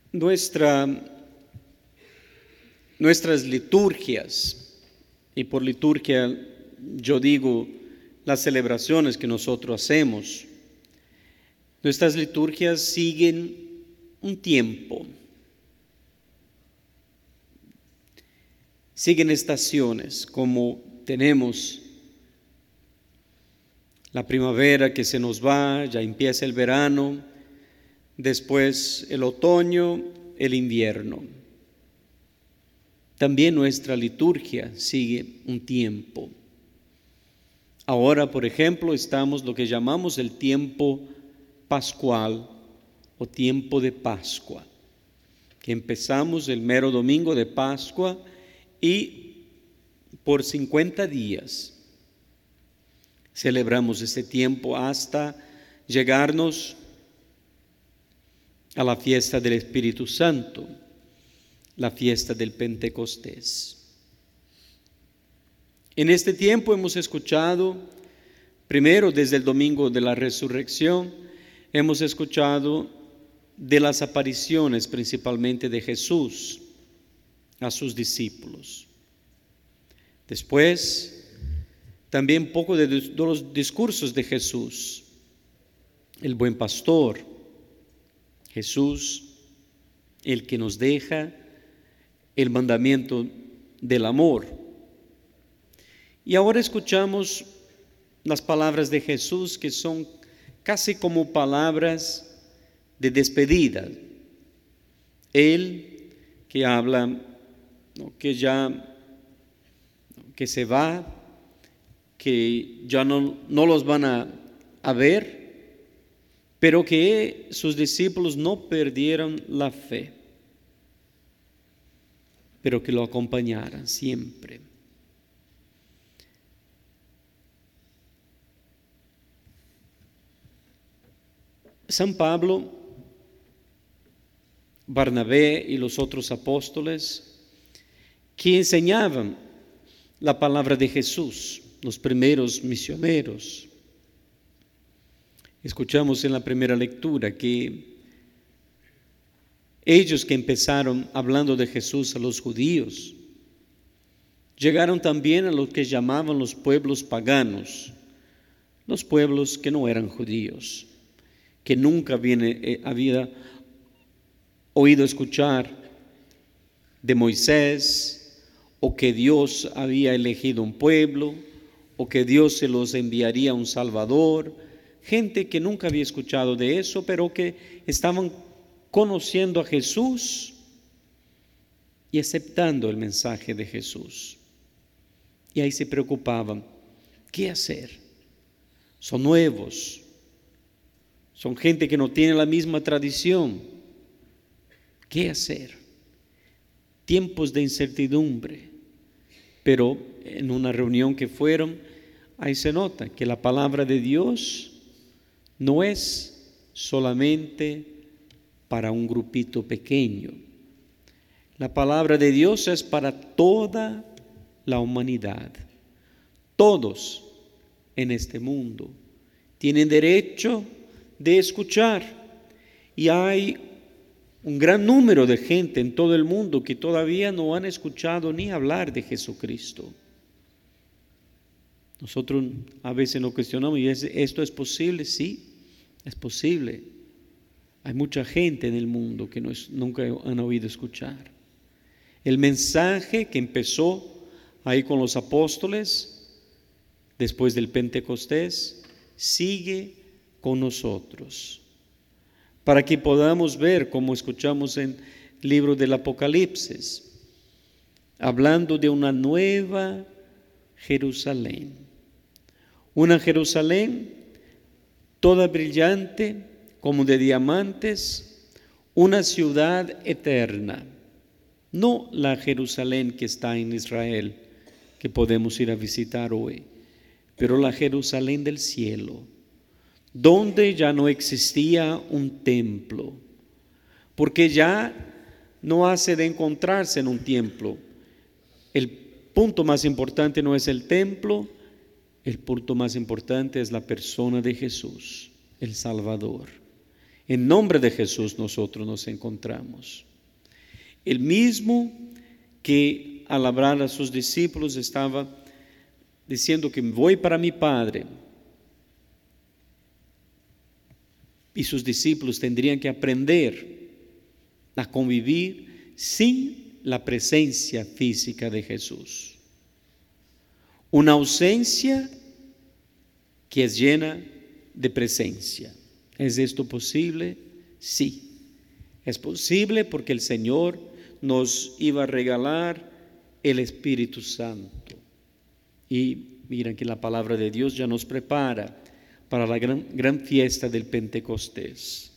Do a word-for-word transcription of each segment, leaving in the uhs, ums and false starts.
Nuestra, nuestras liturgias, y por liturgia yo digo las celebraciones que nosotros hacemos, nuestras liturgias siguen un tiempo, siguen estaciones, como tenemos la primavera que se nos va, ya empieza el verano, después el otoño, el invierno. También nuestra liturgia sigue un tiempo. Ahora, por ejemplo, estamos lo que llamamos el tiempo pascual o tiempo de Pascua, que empezamos el mero domingo de Pascua y por cincuenta días celebramos este tiempo hasta llegarnos a la fiesta del Espíritu Santo, la fiesta del Pentecostés. En este tiempo hemos escuchado, primero desde el domingo de la resurrección, hemos escuchado de las apariciones principalmente de Jesús a sus discípulos. Después, también poco de los discursos de Jesús, el buen pastor, Jesús, el que nos deja el mandamiento del amor. Y ahora escuchamos las palabras de Jesús, que son casi como palabras de despedida. Él que habla, ¿no?, que ya ¿no?, que se va, que ya no, no los van a, a ver, pero que sus discípulos no perdieron la fe, pero que lo acompañaran siempre. San Pablo, Barnabé y los otros apóstoles que enseñaban la palabra de Jesús, los primeros misioneros. Escuchamos en la primera lectura que ellos que empezaron hablando de Jesús a los judíos, llegaron también a lo que llamaban los pueblos paganos, los pueblos que no eran judíos, que nunca habían, eh, había oído escuchar de Moisés, o que Dios había elegido un pueblo, o que Dios se los enviaría un Salvador, gente que nunca había escuchado de eso, pero que estaban conociendo a Jesús y aceptando el mensaje de Jesús. Y ahí se preocupaban, ¿qué hacer? Son nuevos, son gente que no tiene la misma tradición. ¿Qué hacer? Tiempos de incertidumbre, pero en una reunión que fueron, ahí se nota que la palabra de Dios no es solamente para un grupito pequeño. La palabra de Dios es para toda la humanidad. Todos en este mundo tienen derecho de escuchar, y hay un gran número de gente en todo el mundo que todavía no han escuchado ni hablar de Jesucristo. Nosotros a veces nos cuestionamos, ¿y esto es posible? Sí, es posible. Hay mucha gente en el mundo que no es, nunca han oído escuchar. El mensaje que empezó ahí con los apóstoles, después del Pentecostés, sigue con nosotros, para que podamos ver, como escuchamos en el libro del Apocalipsis, hablando de una nueva Jerusalén, una Jerusalén toda brillante como de diamantes, una ciudad eterna, no la Jerusalén que está en Israel, que podemos ir a visitar hoy, pero la Jerusalén del cielo, donde ya no existía un templo, porque ya no hace de encontrarse en un templo. El punto más importante no es el templo, el punto más importante es la persona de Jesús, el Salvador. En nombre de Jesús nosotros nos encontramos. El mismo que al hablar a sus discípulos estaba diciendo que voy para mi Padre. Y sus discípulos tendrían que aprender a convivir sin la presencia física de Jesús. Una ausencia que es llena de presencia. ¿Es esto posible? Sí. Es posible porque el Señor nos iba a regalar el Espíritu Santo. Y miren que la palabra de Dios ya nos prepara para la gran, gran fiesta del Pentecostés.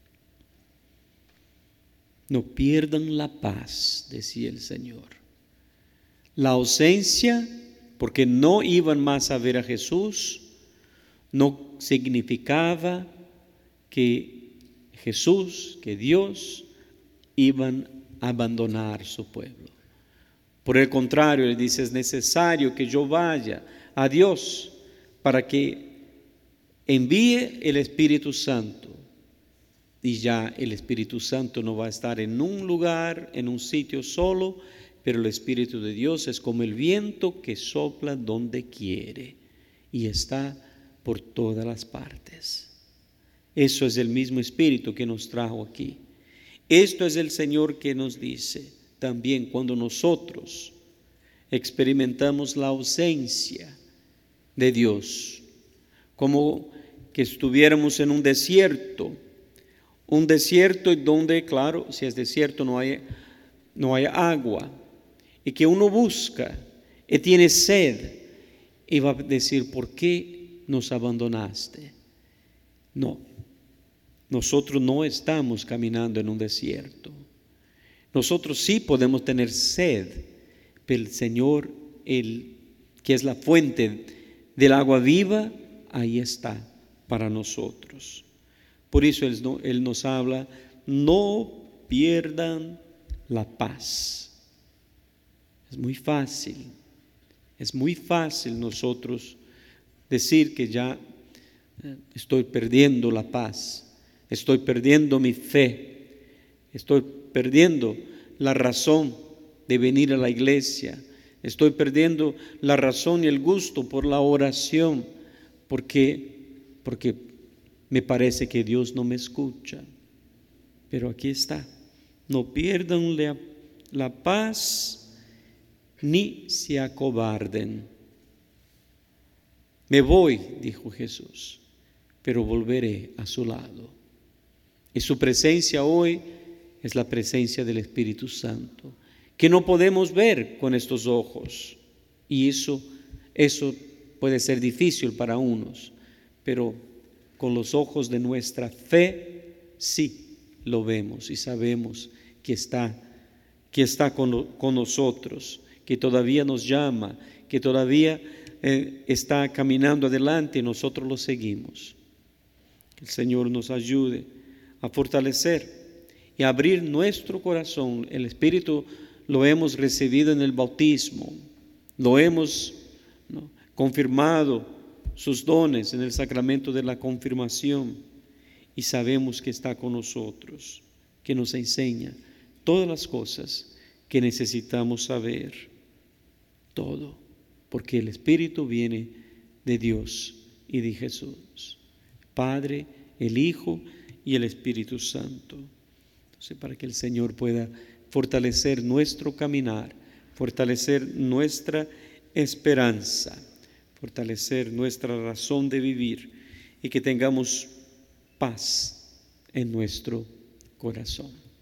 No pierdan la paz, decía el Señor. La ausencia, porque no iban más a ver a Jesús, no significaba que Jesús, que Dios, iban a abandonar su pueblo. Por el contrario, Él dice, es necesario que yo vaya a Dios para que envíe el Espíritu Santo. Y ya el Espíritu Santo no va a estar en un lugar, en un sitio solo, pero el Espíritu de Dios es como el viento que sopla donde quiere y está por todas las partes. Eso es el mismo Espíritu que nos trajo aquí. Esto es el Señor que nos dice también cuando nosotros experimentamos la ausencia de Dios, como que estuviéramos en un desierto, un desierto donde, claro, si es desierto no hay, no hay agua, y que uno busca y tiene sed, y va a decir, ¿por qué nos abandonaste? No, nosotros no estamos caminando en un desierto. Nosotros sí podemos tener sed, pero el Señor, el que es la fuente del agua viva, ahí está para nosotros. Por eso Él, no, Él nos habla, no pierdan la paz. Es muy fácil, es muy fácil nosotros decir que ya estoy perdiendo la paz, estoy perdiendo mi fe, estoy perdiendo la razón de venir a la iglesia, estoy perdiendo la razón y el gusto por la oración, porque, porque me parece que Dios no me escucha. Pero aquí está, no pierdan la, la paz ni se acobarden. Me voy, dijo Jesús, pero volveré a su lado. Y su presencia hoy es la presencia del Espíritu Santo, que no podemos ver con estos ojos. Y eso, eso puede ser difícil para unos, pero con los ojos de nuestra fe sí lo vemos y sabemos que está, que está con, con nosotros, que todavía nos llama, que todavía eh, está caminando adelante y nosotros lo seguimos. Que el Señor nos ayude a fortalecer y a abrir nuestro corazón. El Espíritu lo hemos recibido en el bautismo, lo hemos ¿no? confirmado sus dones en el sacramento de la confirmación y sabemos que está con nosotros, que nos enseña todas las cosas que necesitamos saber, todo, porque el Espíritu viene de Dios y de Jesús, Padre, el Hijo y el Espíritu Santo. Entonces, para que el Señor pueda fortalecer nuestro caminar, fortalecer nuestra esperanza, fortalecer nuestra razón de vivir y que tengamos paz en nuestro corazón.